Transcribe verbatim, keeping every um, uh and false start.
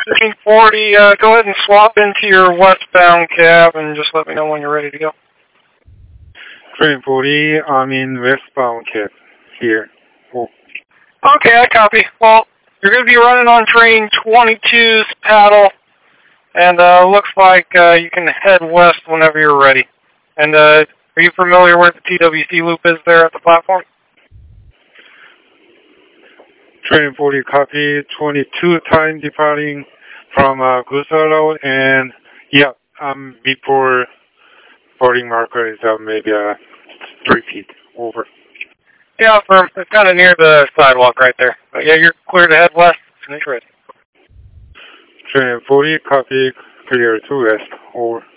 fifteen forty, uh, go ahead and swap into your westbound cab and just let me know when you're ready to go. fifteen forty, I'm in westbound cab here. Oh. Okay, I copy. Well, you're going to be running on train twenty-two's paddle, and uh, looks like uh, you can head west whenever you're ready. And uh, are you familiar where the T W C loop is there at the platform? fifteen forty copy, twenty-two time departing from uh, Gusaro, and yeah, um, before boarding marker is uh, maybe uh, three feet over. Yeah, firm. It's kind of near the sidewalk right there. But yeah, you're clear to head west. Finish ready. fifteen forty copy, clear to west, over.